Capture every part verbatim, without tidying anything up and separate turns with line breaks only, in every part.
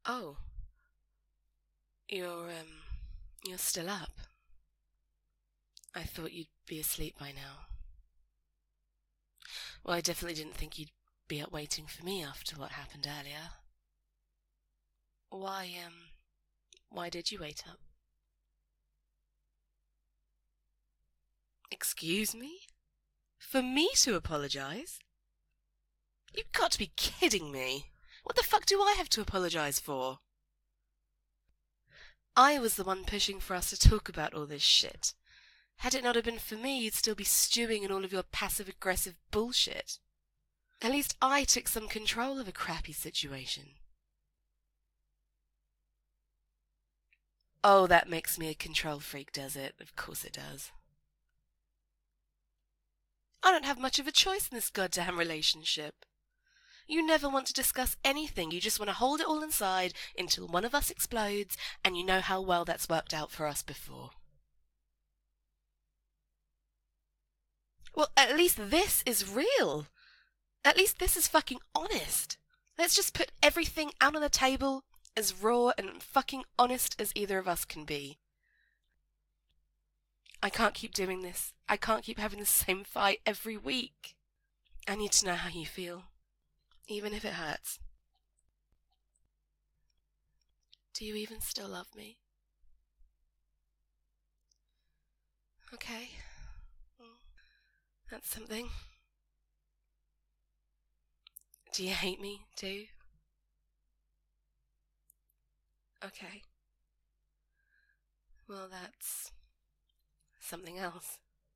Oh, you're, um, you're still up. I thought you'd be asleep by now. Well, I definitely didn't think you'd be up waiting for me after what happened earlier. Why, um, why did you wait up? Excuse me? For me to apologize? You've got to be kidding me. What the fuck do I have to apologize for? I was the one pushing for us to talk about all this shit. Had it not have been for me, you'd still be stewing in all of your passive-aggressive bullshit. At least I took some control of a crappy situation. Oh, that makes me a control freak, does it? Of course it does. I don't have much of a choice in this goddamn relationship. You never want to discuss anything. You just want to hold it all inside until one of us explodes, and you know how well that's worked out for us before. Well, at least this is real. At least this is fucking honest. Let's just put everything out on the table as raw and fucking honest as either of us can be. I can't keep doing this. I can't keep having the same fight every week. I need to know how you feel, even if it hurts. Do you even still love me? Okay. Well, that's something. Do you hate me, too? Okay. Well, that's something else.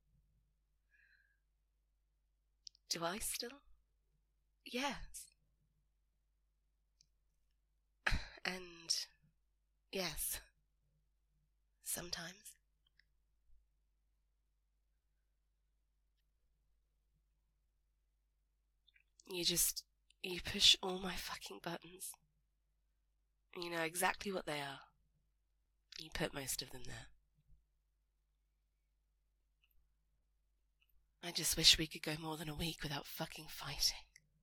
Do I still? Yes. And yes. Sometimes. You just, you push all my fucking buttons. You know exactly what they are. You put most of them there. I just wish we could go more than a week without fucking fighting.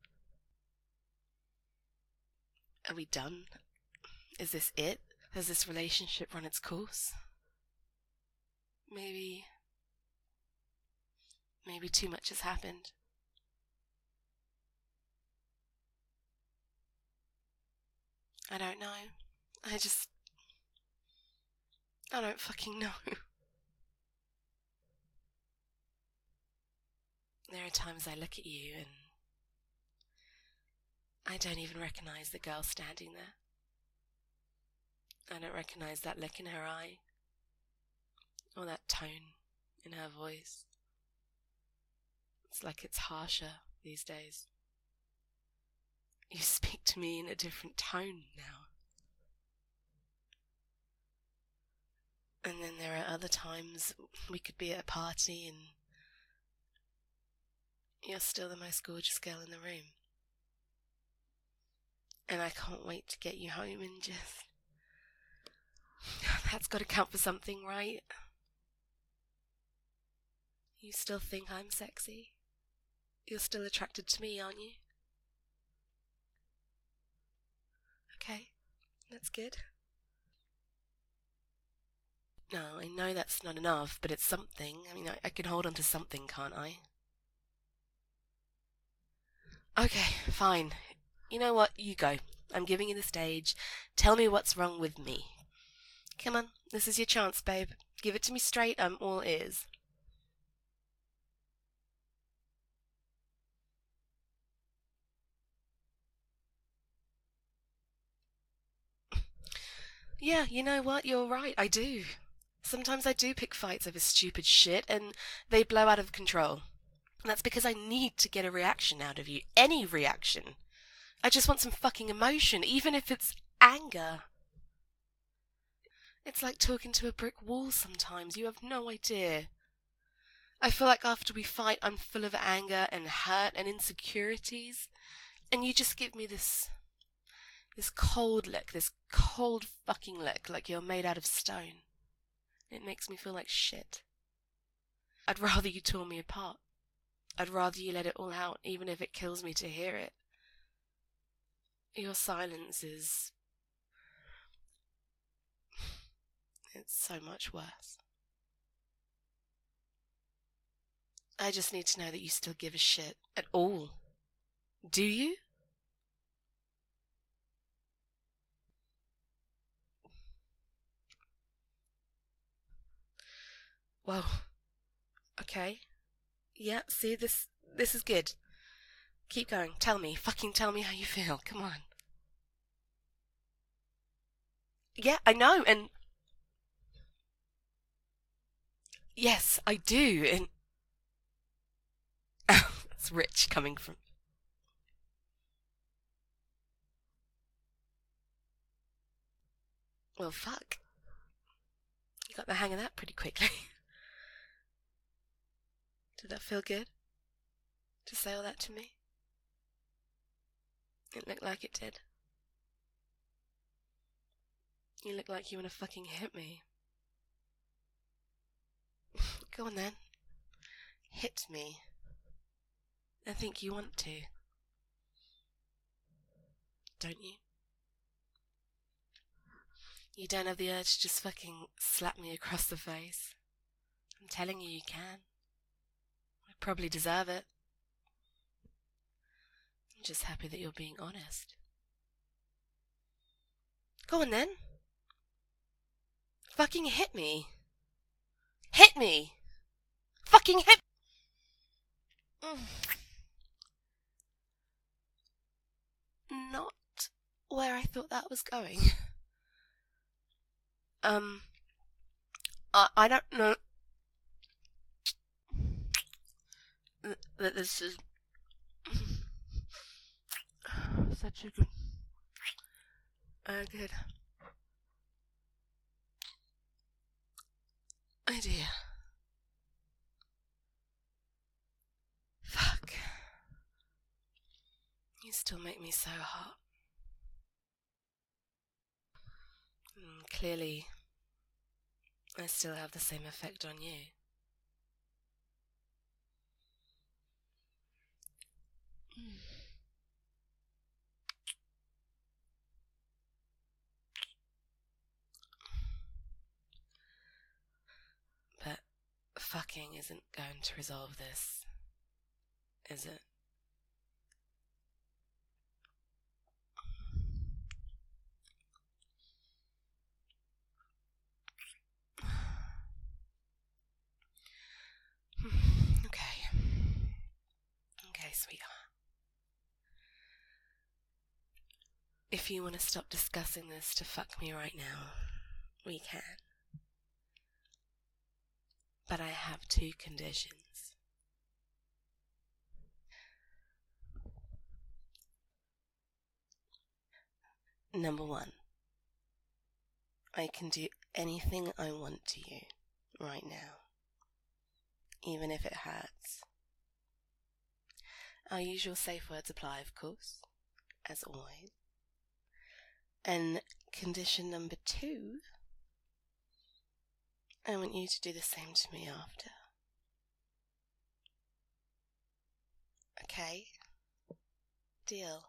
Are we done? Is this it? Has this relationship run its course? Maybe... Maybe too much has happened. I don't know. I just... I don't fucking know. There are times I look at you and I don't even recognize the girl standing there. I don't recognize that look in her eye or that tone in her voice. It's like it's harsher these days. You speak to me in a different tone now. And then there are other times we could be at a party and you're still the most gorgeous girl in the room. And I can't wait to get you home and just... That's got to count for something, right? You still think I'm sexy? You're still attracted to me, aren't you? Okay, that's good. No, I know that's not enough, but it's something. I mean, I, I can hold on to something, can't I? Okay, fine. You know what? You go. I'm giving you the stage. Tell me what's wrong with me. Come on, this is your chance, babe. Give it to me straight. I'm all ears. Yeah, you know what? You're right. I do. Sometimes I do pick fights over stupid shit, and they blow out of control. And that's because I need to get a reaction out of you. Any reaction. I just want some fucking emotion, even if it's anger. It's like talking to a brick wall sometimes. You have no idea. I feel like after we fight, I'm full of anger and hurt and insecurities. And you just give me this... This cold look. This cold fucking look, like you're made out of stone. It makes me feel like shit. I'd rather you tore me apart. I'd rather you let it all out, even if it kills me to hear it. Your silence is It's so much worse. I just need to know that you still give a shit at all. Do you? Well, okay. Yeah, see, this this is good. Keep going. Tell me. Fucking tell me how you feel. Come on. Yeah, I know, and... Yes, I do, and... It's rich coming from... Well, fuck. You got the hang of that pretty quickly. Did that feel good? To say all that to me? It looked like it did. You look like you want to fucking hit me. Go on then. Hit me. I think you want to. Don't you? You don't have the urge to just fucking slap me across the face. I'm telling you, you can. I probably deserve it. I'm just happy that you're being honest. Go on then. Fucking hit me. Hit me! Fucking hit... Mm. Not where I thought that was going. Um, I, I don't know that this is such a good... Uh, good idea. Fuck. You still make me so hot. Mm, clearly, I still have the same effect on you. Mm. But fucking isn't going to resolve this, is it? Okay. Okay, sweetheart. If you want to stop discussing this to fuck me right now, we can. But I have two conditions. Number one, I can do anything I want to you right now, even if it hurts. Our usual safe words apply, of course, as always. And condition number two, I want you to do the same to me after. Okay? Deal.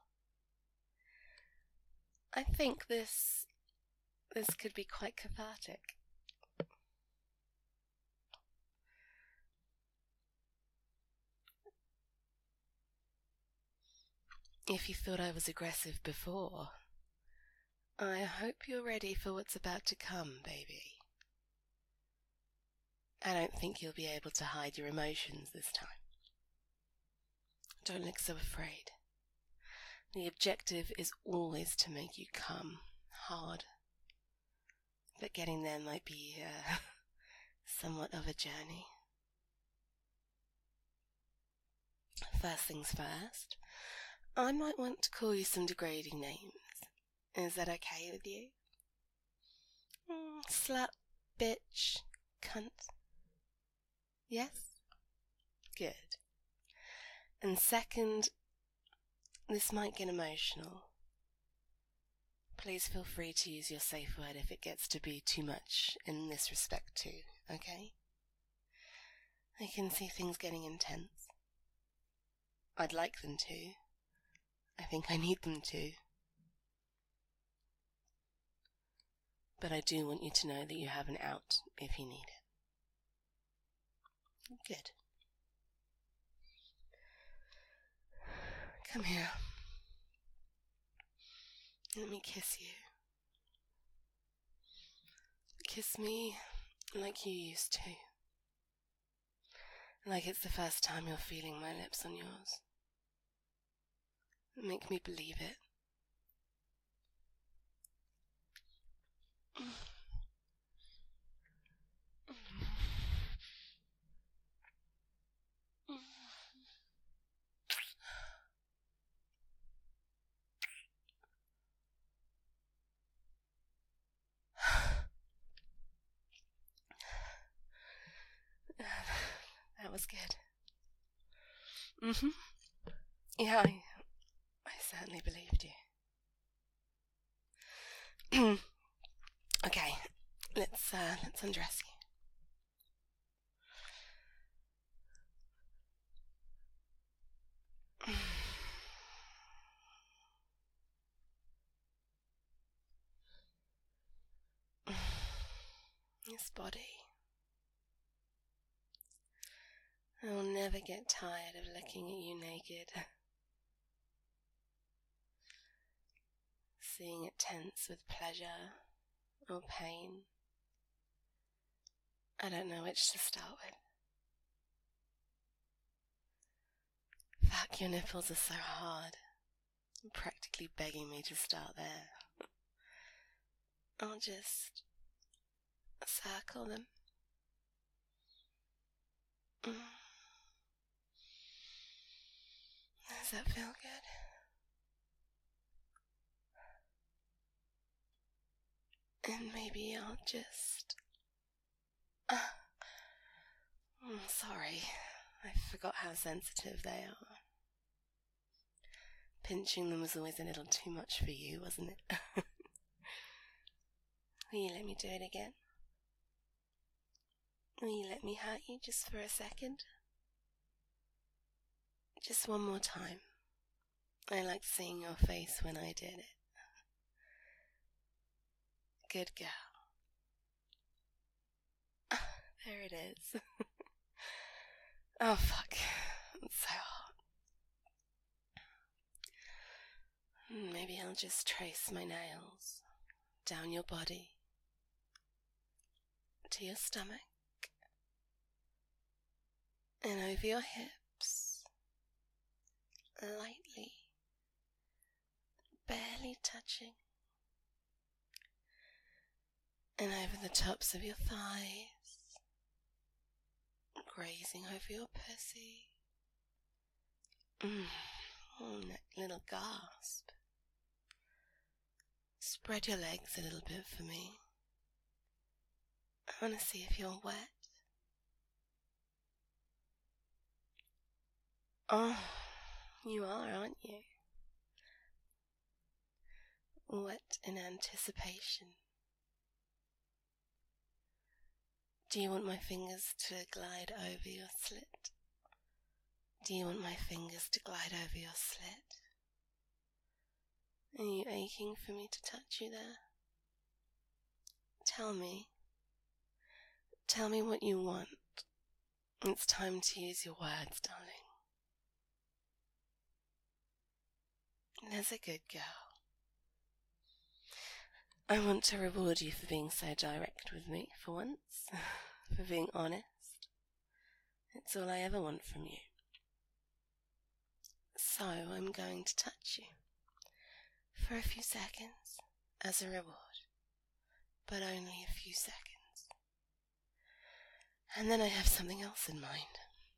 I think this this could be quite cathartic. If you thought I was aggressive before, I hope you're ready for what's about to come, baby. I don't think you'll be able to hide your emotions this time. Don't look so afraid. The objective is always to make you come hard. But getting there might be uh, somewhat of a journey. First things first, I might want to call you some degrading names. Is that okay with you? Mm, slut, bitch, cunt. Yes? Good. And second, this might get emotional. Please feel free to use your safe word if it gets to be too much in this respect too, okay? I can see things getting intense. I'd like them to. I think I need them to. but I do want you to know that you have an out if you need it. Good. Come here. Let me kiss you. Kiss me like you used to. Like it's the first time you're feeling my lips on yours. Make me believe it. That was good. Mm-hmm. Yeah, I, I certainly believed you. Okay, let's uh, let's undress you. This body. I will never get tired of looking at you naked. Seeing it tense with pleasure or pain. I don't know which to start with. Fuck, your nipples are so hard. You're practically begging me to start there. I'll just circle them. Mm. Does that feel good? And maybe I'll just... Uh, I'm sorry, I forgot how sensitive they are. Pinching them was always a little too much for you, wasn't it? Will you let me do it again? Will you let me hurt you just for a second? Just one more time. I liked seeing your face when I did it. Good girl. There it is. Oh fuck, it's so hot. Maybe I'll just trace my nails down your body to your stomach and over your hips, lightly, barely touching, and over the tops of your thighs, grazing over your pussy. Mm, oh, that little gasp. Spread your legs a little bit for me. I want to see if you're wet. Oh, you are, aren't you? Wet in anticipation. Do you want my fingers to glide over your slit? Do you want my fingers to glide over your slit? Are you aching for me to touch you there? Tell me. Tell me what you want. It's time to use your words, darling. There's a good girl. I want to reward you for being so direct with me, for once. For being honest. It's all I ever want from you. So I'm going to touch you for a few seconds as a reward, but only a few seconds. And then I have something else in mind.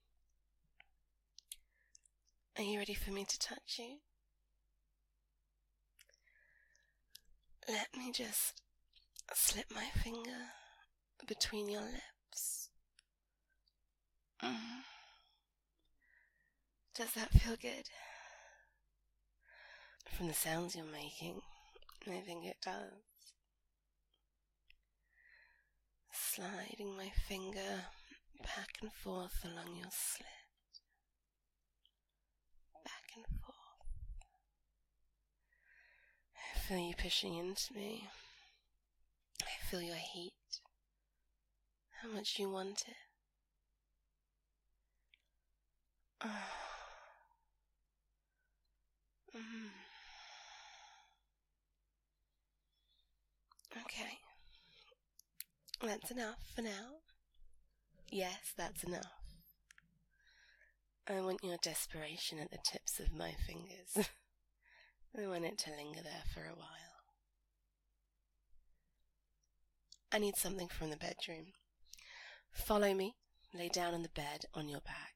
Are you ready for me to touch you? Let me just slip my finger between your lips. Mm. Does that feel good? From the sounds you're making, I think it does. Sliding my finger back and forth along your slit. Back and forth. I feel you pushing into me. I feel your heat, how much you want it. Oh. Mm. Okay. That's enough for now. Yes, that's enough. I want your desperation at the tips of my fingers. I want it to linger there for a while. I need something from the bedroom. Follow me. Lay down on the bed on your back.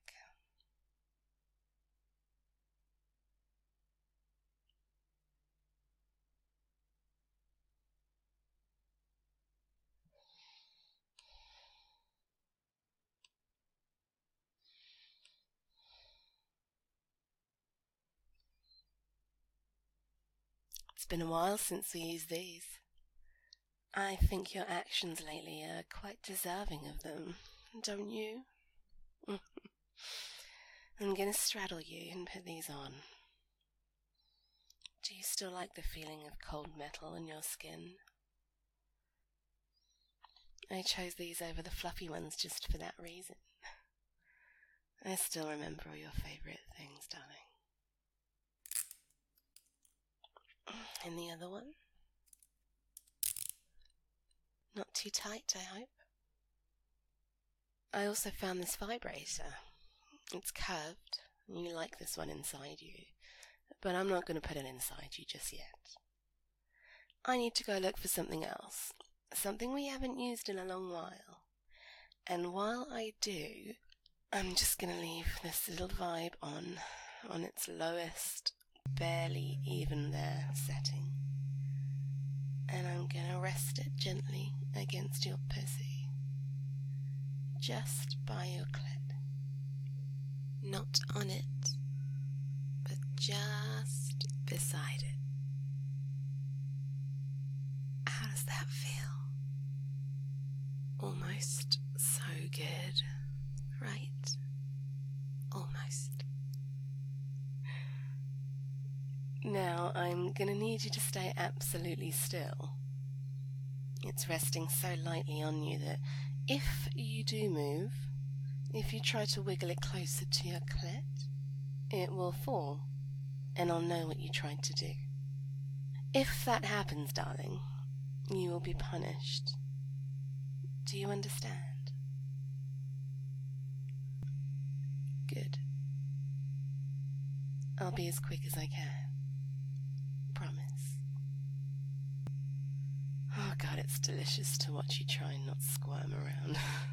It's been a while since we used these. I think your actions lately are quite deserving of them, don't you? I'm going to straddle you and put these on. Do you still like the feeling of cold metal on your skin? I chose these over the fluffy ones just for that reason. I still remember all your favourite things, darling. And the other one? Not too tight, I hope? I also found this vibrator. It's curved, and you like this one inside you, but I'm not going to put it inside you just yet. I need to go look for something else, something we haven't used in a long while. And while I do, I'm just going to leave this little vibe on, on its lowest, barely even there setting. And I'm going to rest it gently against your pussy, just by your clit. Not on it, but just beside it. How does that feel? Almost so good, right? Almost. Now I'm gonna need you to stay absolutely still. It's resting so lightly on you that if you do move, if you try to wiggle it closer to your clit, it will fall, and I'll know what you tried to do. If that happens, darling, you will be punished. Do you understand? Good. I'll be as quick as I can. Promise. Oh God, it's delicious to watch you try and not squirm around.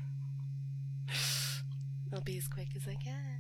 I'll be as quick as I can.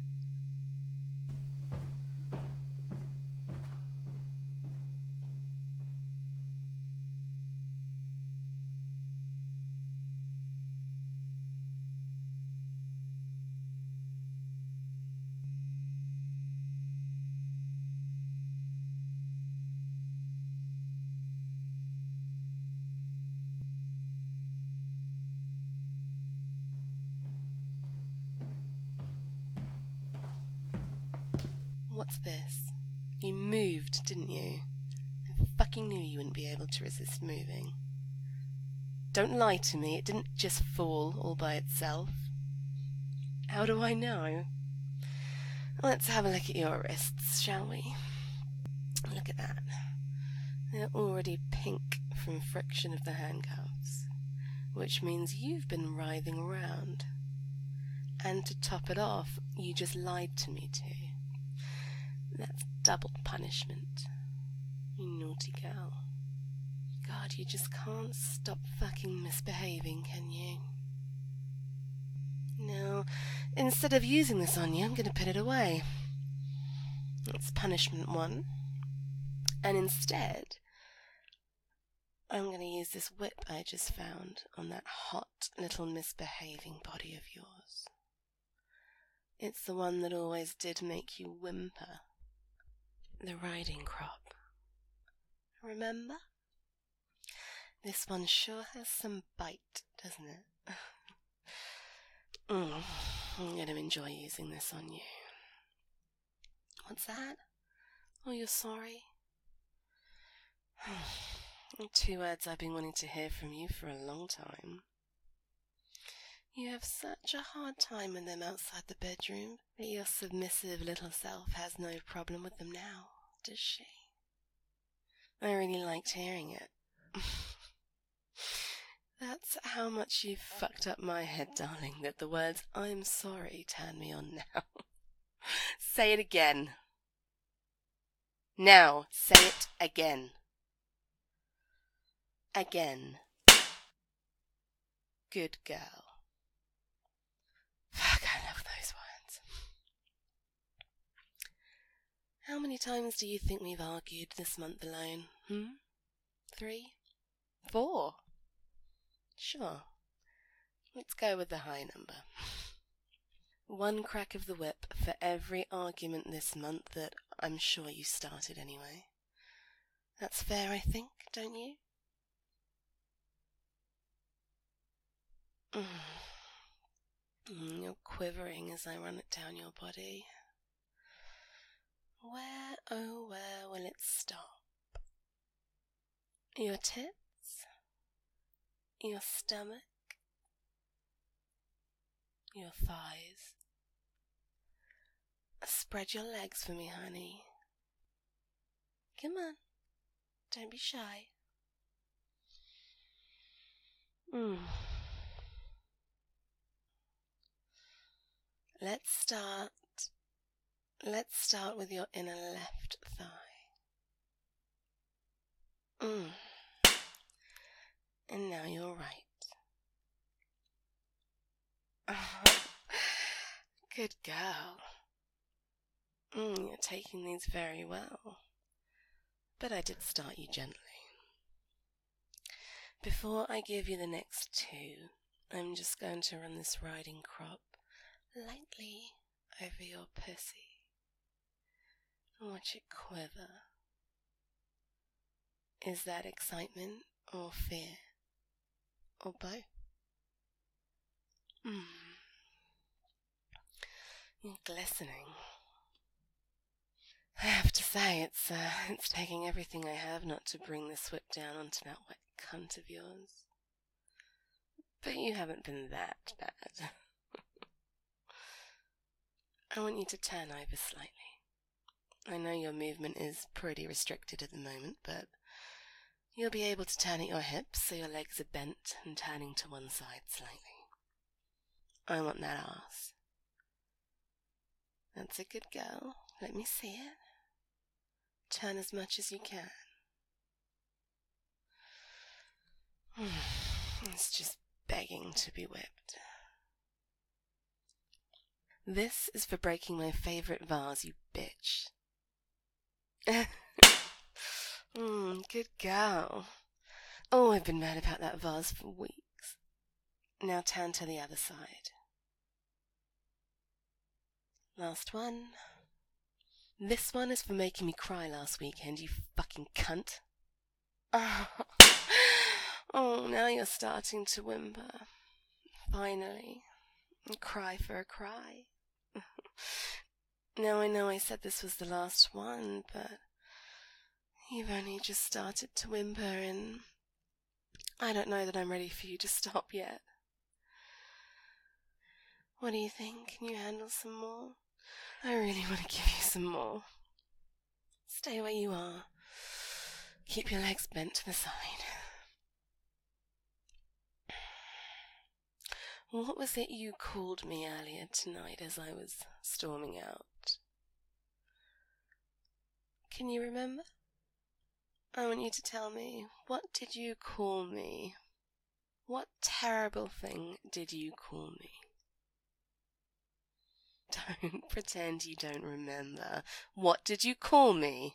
What's this? You moved, didn't you? I fucking knew you wouldn't be able to resist moving. Don't lie to me, it didn't just fall all by itself. How do I know? Let's have a look at your wrists, shall we? Look at that. They're already pink from friction of the handcuffs, which means you've been writhing around. And to top it off, you just lied to me too. That's double punishment. You naughty girl. God, you just can't stop fucking misbehaving, can you? No, instead of using this on you, I'm going to put it away. That's punishment one. And instead, I'm going to use this whip I just found on that hot little misbehaving body of yours. It's the one that always did make you whimper. The riding crop. Remember? This one sure has some bite, doesn't it? mm, I'm going to enjoy using this on you. What's that? Oh, you're sorry? Two words I've been wanting to hear from you for a long time. You have such a hard time with them outside the bedroom, but your submissive little self has no problem with them now, does she? I really liked hearing it. That's how much you've fucked up my head, darling, that the words "I'm sorry" turn me on now. Say it again. Now, say it again. Again. Good girl. Fuck, I love those words. How many times do you think we've argued this month alone? Hmm? Three? Four? Sure. Let's go with the high number. One crack of the whip for every argument this month that I'm sure you started anyway. That's fair, I think, don't you? Mm. You're quivering as I run it down your body. Where, oh where will it stop? Your tits? Your stomach? Your thighs? Spread your legs for me, honey. Come on, don't be shy. Mm. Let's start. Let's start with your inner left thigh. Mm. And now your right. Good girl. Mm, you're taking these very well. But I did start you gently. Before I give you the next two, I'm just going to run this riding crop lightly over your pussy and watch it quiver. Is that excitement or fear or both? Mm. You're glistening. I have to say, it's uh, it's taking everything I have not to bring this whip down onto that wet cunt of yours. But you haven't been that bad. I want you to turn over slightly. I know your movement is pretty restricted at the moment, but you'll be able to turn at your hips so your legs are bent and turning to one side slightly. I want that ass. That's a good girl. Let me see it. Turn as much as you can. It's just begging to be whipped. This is for breaking my favourite vase, you bitch. mm, good girl. Oh, I've been mad about that vase for weeks. Now turn to the other side. Last one. This one is for making me cry last weekend, you fucking cunt. Oh, oh now you're starting to whimper. Finally. Cry for a cry. Now I know I said this was the last one, but you've only just started to whimper and I don't know that I'm ready for you to stop yet. What do you think? Can you handle some more? I really want to give you some more. Stay where you are. Keep your legs bent to the side. What was it you called me earlier tonight as I was storming out? Can you remember? I want you to tell me, what did you call me? What terrible thing did you call me? Don't pretend you don't remember. What did you call me?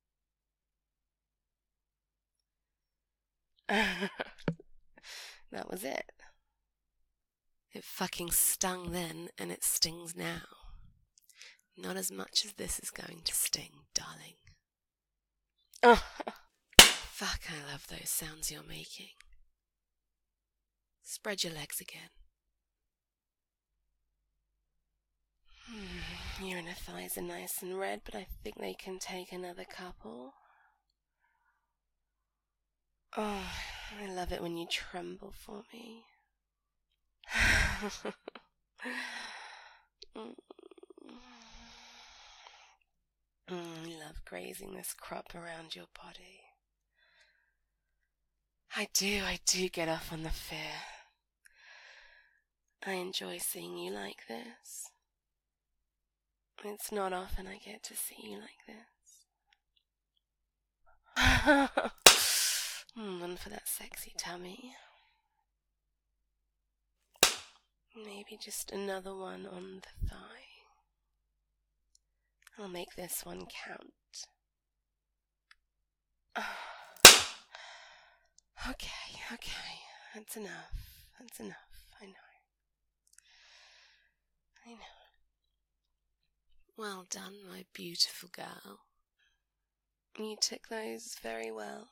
That was it. It fucking stung then, and it stings now. Not as much as this is going to sting, darling. Oh, fuck, I love those sounds you're making. Spread your legs again. Hmm, your inner thighs are nice and red, but I think they can take another couple. Oh, I love it when you tremble for me. mm. Mm, I love grazing this crop around your body. I do, I do get off on the fear. I enjoy seeing you like this. It's not often I get to see you like this. mm, one for that sexy tummy. Maybe just another one on the thigh. I'll make this one count. Okay, okay. That's enough. That's enough. I know. I know. Well done, my beautiful girl. You took those very well.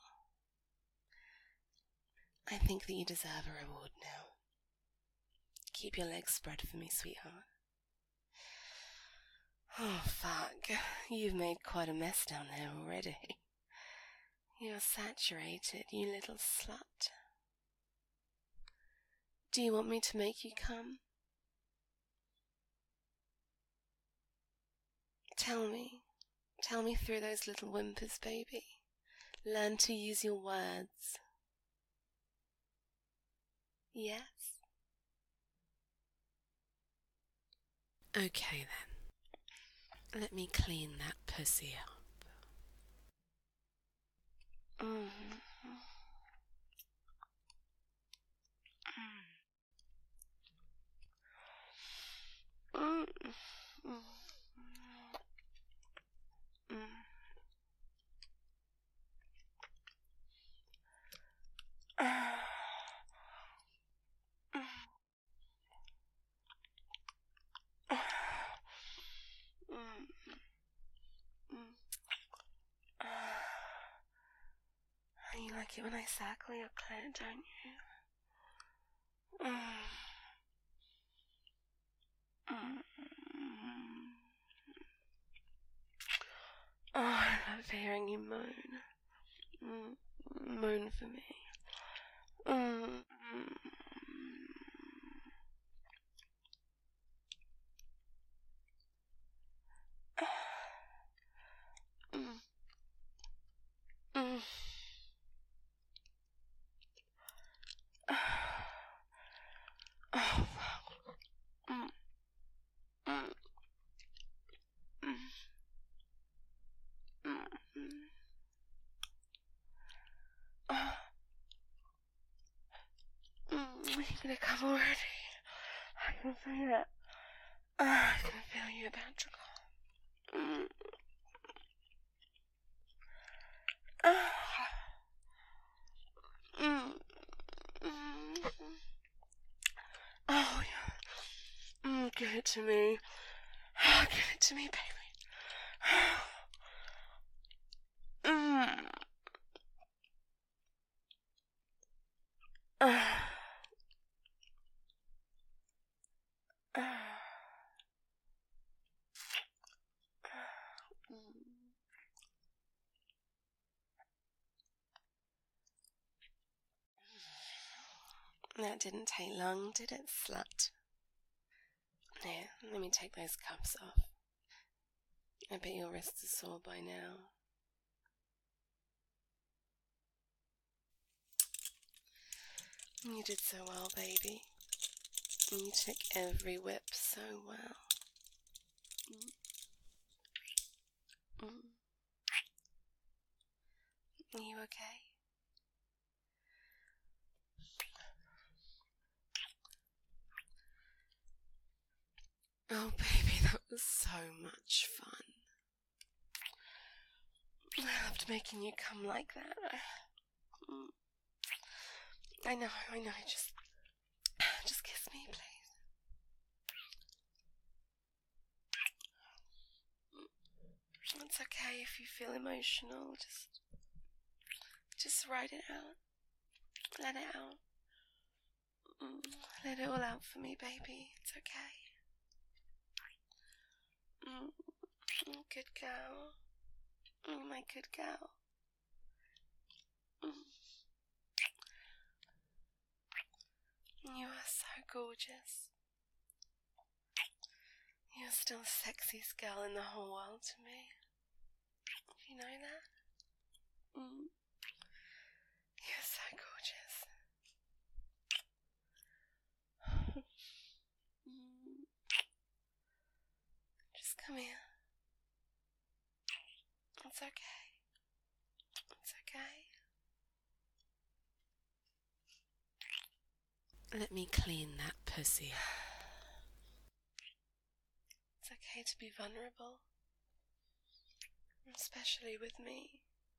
I think that you deserve a reward now. Keep your legs spread for me, sweetheart. Oh, fuck. You've made quite a mess down there already. You're saturated, you little slut. Do you want me to make you come? Tell me. Tell me through those little whimpers, baby. Learn to use your words. Yes? Okay then. Let me clean that pussy up. Mm-hmm. Mm. Mm. Mm. Ah. Mm. Mm. Mm. Ah. You like it when I suckle your clit, don't you? Mm. Mm. Oh, I love hearing you moan. Mm. Moan for me. Mm. Mm. Mm. Oh, mm. Mm. Mm. Mm. Oh. Mm. You're gonna come already. I can feel it. Oh, I can feel you about to come. Mm. Oh. Mm. Mm. Oh, yeah. Mm, give it to me. Oh, give it to me, baby. Mm. Uh. Uh. That didn't take long, did it, slut? Here, let me take those cuffs off. I bet your wrists are sore by now. You did so well, baby. You took every whip so well. Mm. Mm. Are you okay? Oh, baby, that was so much fun. I loved making you come like that. Mm. I know, I know, just, just kiss me, please. It's okay if you feel emotional, just, just write it out. Let it out. Mm. Let it all out for me, baby. It's okay. Mm. Good girl. Mm, my good girl. Mm. You are so gorgeous. You're still the sexiest girl in the whole world to me. Do you know that? Mm. You're so gorgeous. mm. Just come here. It's okay. It's okay. Let me clean that pussy. It's okay to be vulnerable. Especially with me.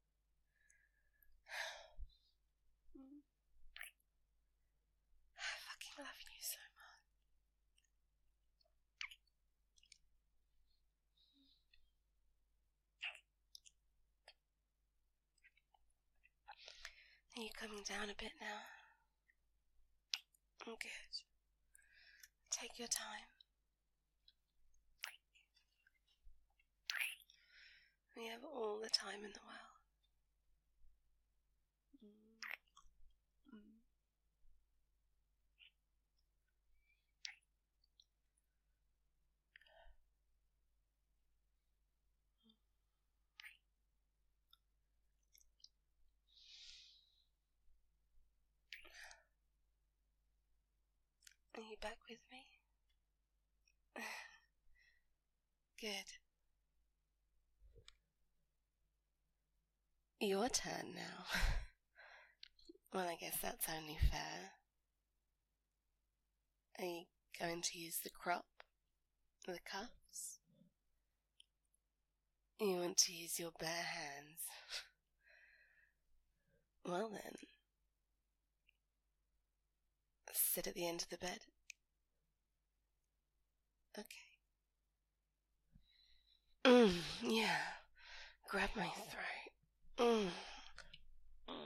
I fucking love you so much. Are you coming down a bit now? Oh, good. Take your time. We have all the time in the world. Mm. Mm. Are you back with me? Good. Your turn now. Well, I guess that's only fair. Are you going to use the crop? The cuffs? You want to use your bare hands? Well then, sit at the end of the bed. Okay. Mm, yeah. Grab my throat. Mm. Mm.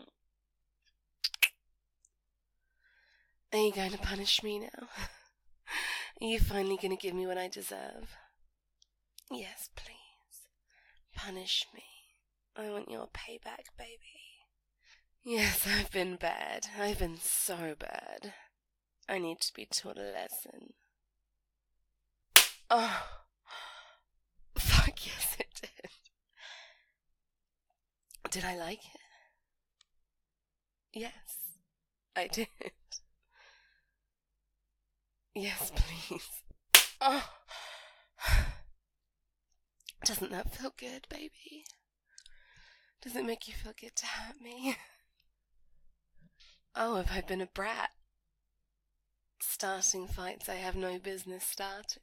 Are you going to punish me now? Are you finally going to give me what I deserve? Yes, please. Punish me. I want your payback, baby. Yes, I've been bad. I've been so bad. I need to be taught a lesson. Oh. Fuck yes, it did. Did I like it? Yes, I did. Yes, please. Oh. Doesn't that feel good, baby? Does it make you feel good to hurt me? Oh, have I been a brat? Starting fights I have no business starting.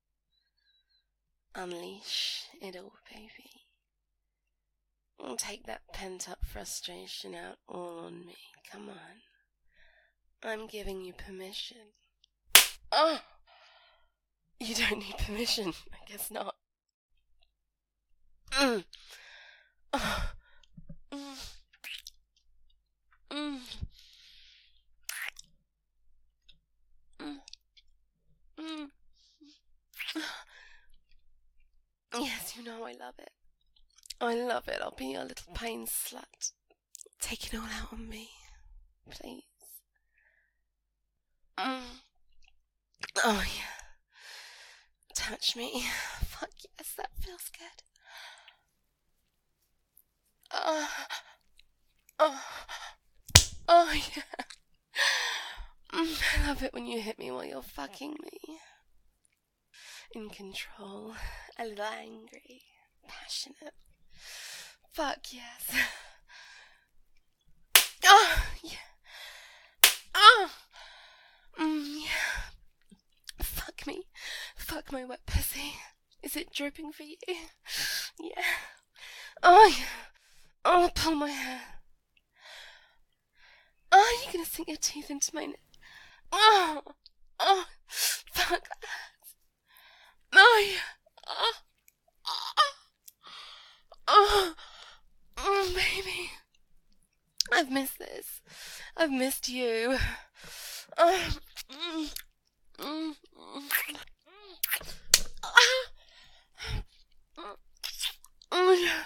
Unleash it all, baby. I'll take that pent-up frustration out all on me. Come on. I'm giving you permission. Oh! You don't need permission. I guess not. Mm. Oh. Mm. Mm. Mm. Mm. Yes, you know I love it. I love it. I'll be your little pain slut. Take it all out on me. Please. Mm. Oh, yeah. Touch me. Fuck yes, that feels good. Oh. Oh. Oh, yeah. Mm, I love it when you hit me while you're fucking me. In control. A little angry. Passionate. Fuck yes. Oh, yeah. Oh. Mm, yeah. Fuck me. Fuck my wet pussy. Is it dripping for you? Yeah. Oh, yeah. Oh, pull my hair. Oh, you're gonna sink your teeth into my neck. Oh. Oh. Fuck that. Oh, yeah. Oh. Oh. Oh. Oh, baby. I've missed this. I've missed you. Oh. Mm. Mm. Oh, yeah.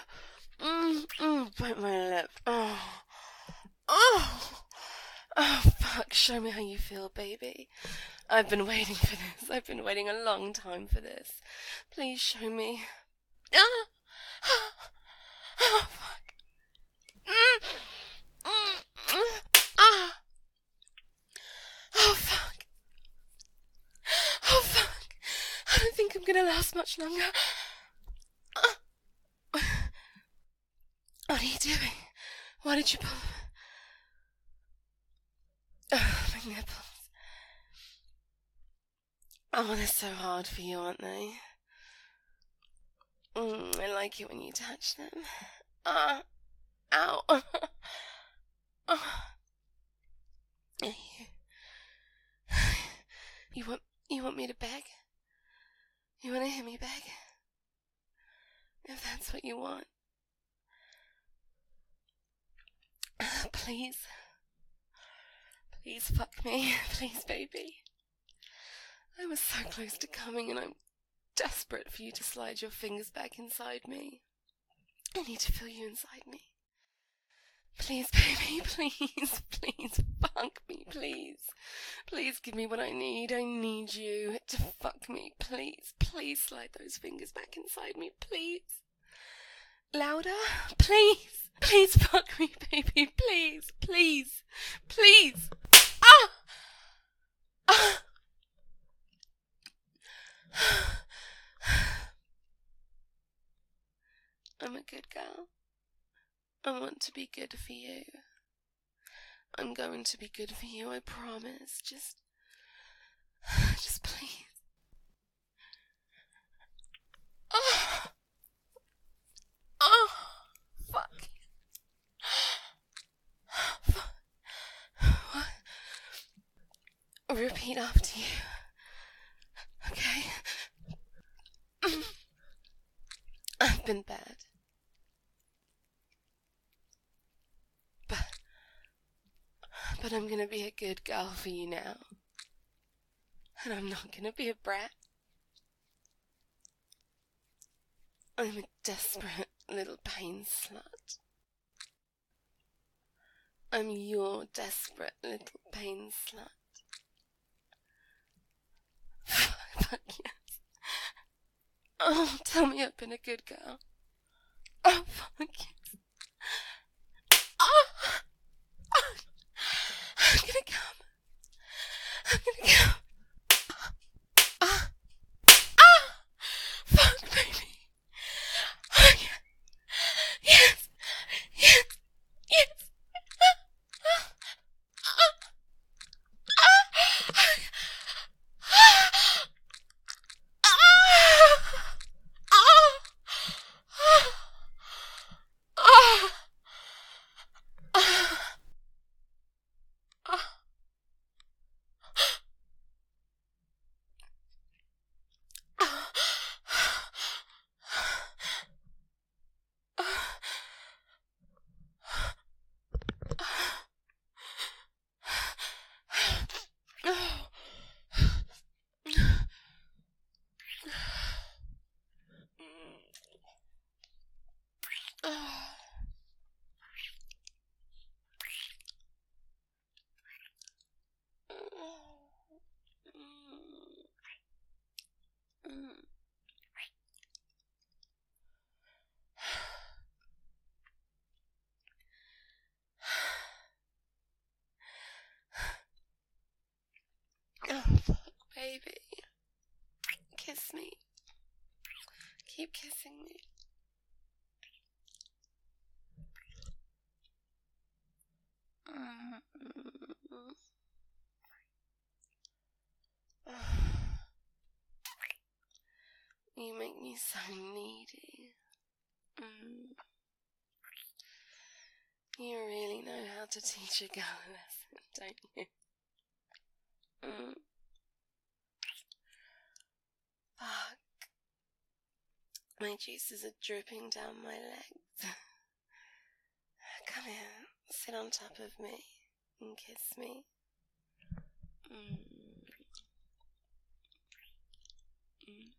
Mm. Mm. Bite my lip. Oh. Oh. Oh, fuck. Show me how you feel, baby. I've been waiting for this. I've been waiting a long time for this. Please show me. Ah! Oh, fuck. Mm. Mm. Ah! Oh, fuck. Oh, fuck. I don't think I'm gonna last much longer. Ah. What are you doing? Why did you pull? Oh, my nipples. Oh, they're so hard for you, aren't they? Mm, I like it when you touch them. Ah, ow. Oh. You, you want you want me to beg? You want to hear me beg? If that's what you want. Please. Please fuck me. Please, baby. I was so close to coming and I'm desperate for you to slide your fingers back inside me. I need to feel you inside me. Please, baby, please, please fuck me, please. Please give me what I need. I need you to fuck me. Please, please slide those fingers back inside me, please. Louder, please. Please fuck me, baby, please, please, please. Ah! Ah! I'm a good girl. I want to be good for you. I'm going to be good for you, I promise. Just, just please. Oh, oh, fuck. Fuck. What? Repeat after you. Okay? I've been bad. But, but I'm gonna be a good girl for you now. And I'm not gonna be a brat. I'm a desperate little pain slut. I'm your desperate little pain slut. Fuck yes. Oh, tell me I've been a good girl. Oh, fuck yes. Oh, oh, I'm gonna come. I'm gonna come. Ah, ah, fuck, baby. Oh, yeah. Yes, yes, yes. Ah, ah, ah, ah, ah. Oh, fuck, baby. Kiss me. Keep kissing me. You make me so needy. Mm. You really know how to teach a girl a lesson, don't you? Mm. Fuck. My juices are dripping down my legs. Come here, sit on top of me and kiss me. Mm. Mm.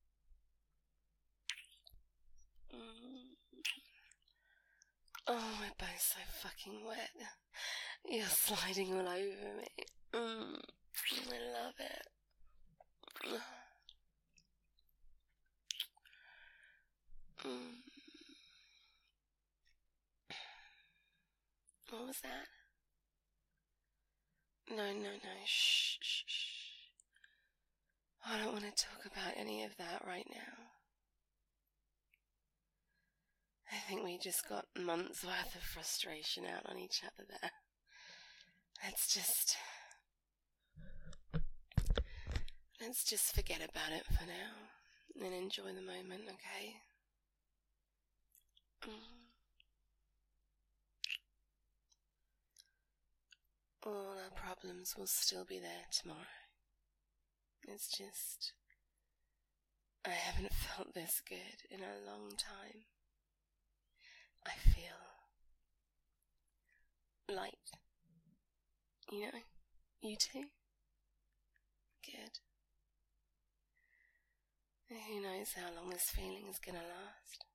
Mm. Oh, my so fucking wet. You're sliding all over me. Mm, I love it. Mm. What was that? No, no, no. Shh, shh, shh. I don't want to talk about any of that right now. I think we just got months worth of frustration out on each other there. Let's just... Let's just forget about it for now and enjoy the moment, okay? Mm. All our problems will still be there tomorrow. It's just... I haven't felt this good in a long time. I feel... light. You know? You too? Good. Who knows how long this feeling is gonna last?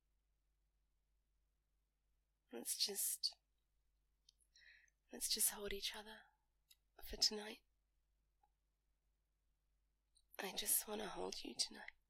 Let's just... Let's just hold each other for tonight. I just want to hold you tonight.